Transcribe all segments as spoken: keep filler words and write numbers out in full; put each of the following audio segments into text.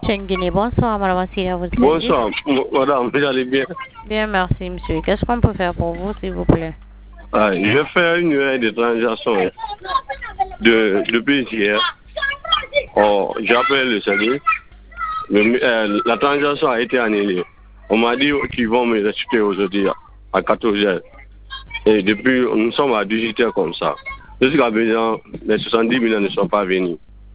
Guinée, bonsoir, madame Assiri, à votre service. Bonsoir, madame, vous allez bien? Bien, merci, monsieur. Qu'est-ce qu'on peut faire pour vous, s'il vous plaît? Ah, je fais une heure de transaction de, depuis hier. Oh, j'appelle le service. Le- euh, la transaction a été annulée. On m'a dit qu'ils vont me restituer aujourd'hui à quatorze heures. Et depuis, nous sommes à dix-huit heures comme ça. Jusqu'à présent, les soixante-dix millions ne sont pas venus.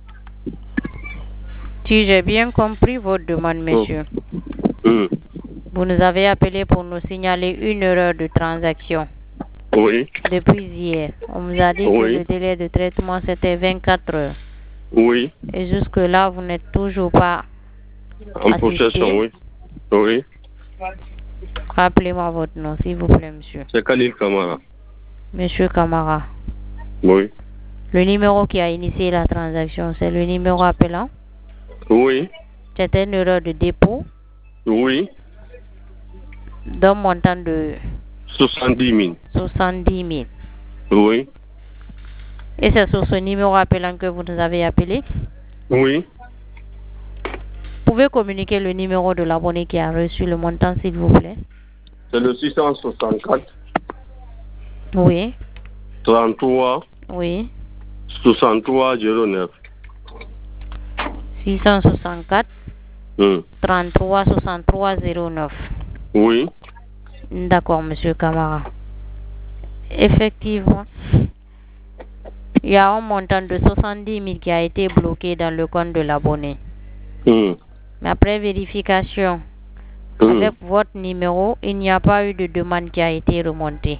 Si j'ai bien compris votre demande, monsieur, Hum. vous nous avez appelé pour nous signaler une erreur de transaction Oui, depuis hier. On vous a dit que Oui. le délai de traitement c'était vingt-quatre heures. oui, Et jusque-là, vous n'êtes toujours pas en assisté. possession, oui. Oui, Rappelez-moi votre nom, s'il vous plaît, monsieur. c'est Khalil Kamara. Monsieur Camara. Oui, Le numéro qui a initié la transaction, c'est le numéro appelant. oui, C'était une erreur de dépôt oui, d'un montant de soixante-dix mille. soixante-dix mille. Oui, Et c'est sur ce numéro appelant que vous nous avez appelé. oui. Vous pouvez communiquer le numéro de l'abonné qui a reçu le montant, s'il vous plaît? C'est le six cent soixante-quatre, Oui, trente-trois, oui. soixante-trois, zéro neuf. six cent soixante-quatre, Hum. trente-trois, soixante-trois, zéro neuf. Oui, D'accord, monsieur Camara. Effectivement, il y a un montant de soixante-dix mille qui a été bloqué dans le compte de l'abonné. hum. Mais après vérification Hum. avec votre numéro, il n'y a pas eu de demande qui a été remontée.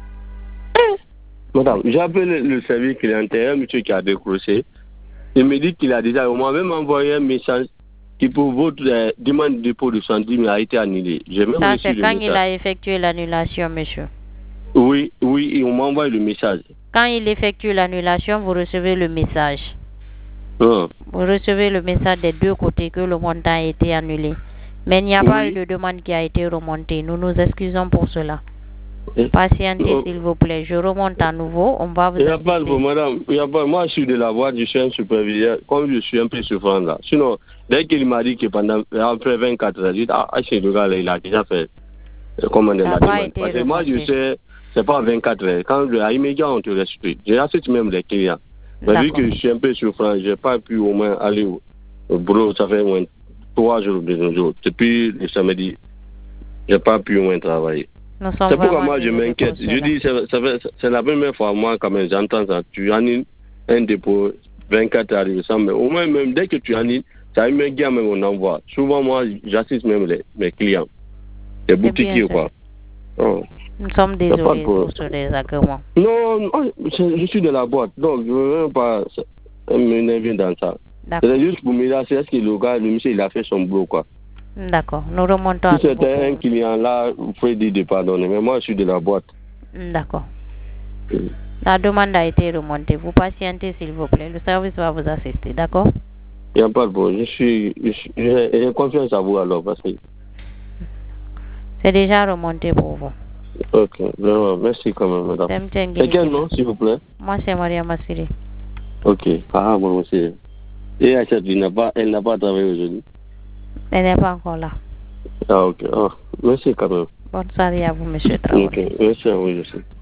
Madame, j'ai appelé le service clientèle, un monsieur qui a décroché. Il me dit qu'il a déjà, on m'a même envoyé un message qui pour votre euh, demande de dépôt de soixante-dix mille a été annulée. J'ai même Ça, reçu c'est le quand message. il a effectué l'annulation, monsieur. Oui, oui, et on m'a envoyé le message. Quand il effectue l'annulation, vous recevez le message. Ah. Vous recevez le message des deux côtés que le montant a été annulé. Mais il n'y a pas Oui. eu de demande qui a été remontée. Nous nous excusons pour cela. Eh, Patientez, oh. s'il vous plaît. Je remonte à nouveau. On va vous Il n'y a pas de assister. madame. Il y a pas, moi, je suis de la boîte, je suis un superviseur. Comme je suis un peu souffrant là. Sinon, dès qu'il m'a dit que pendant après vingt-quatre heures, j'ai dit, ah, c'est le gars là, il a déjà fait. euh, Comment Ça la n'a pas demande. été Parce que moi, je remonté. sais, c'est pas vingt-quatre heures. Quand je, à immédiat, on te restitue. J'ai assisté même les clients. Mais vu D'accord. que je suis un peu souffrant, je n'ai pas pu au moins aller au, au bureau. Ça fait au moins trois jours, deux jours. Depuis le samedi, je n'ai pas pu au moins travailler. Nous sommes C'est pourquoi vraiment moi je désolés m'inquiète. pour Je cela. dis, c'est- ça fait- c'est la première fois moi quand même j'entends ça. Tu annules un dépôt, vingt-quatre arrive ça, mais au moins même dès que tu annules, ça me gagne même on envoie. Souvent moi j'assiste même les, mes clients, les boutiquiers bien quoi. Oh. Nous sommes pas désolés de problème. pour ce désagrément. Non, non, je, je suis de la boîte, donc je ne veux même pas m'énerver dans ça. D'accord. C'est juste pour me dire, est-ce que le gars, le monsieur, il a fait son boulot quoi. D'accord. Nous remontons à Si nouveau. c'était un client là, vous pouvez dire de pardonner, mais moi je suis de la boîte. D'accord. La demande a été remontée. Vous patientez, s'il vous plaît. Le service va vous assister. D'accord? Il n'y a pas de problème. Je suis, je suis- j'ai j'ai confiance à vous alors parce que. C'est déjà remonté pour vous. Ok, vraiment, merci quand même, madame. Tem Tchengui C'est quel Nikina. nom, s'il vous plaît? Moi, c'est Maria Massiri. Ok, ah bon, aussi. Et Achette, il n'a pas, elle n'a pas travaillé aujourd'hui. Elle n'est pas encore là. Ah ok, ah, merci quand même. Bonne soirée à vous, monsieur Traoré. Ok, merci à vous, je sais.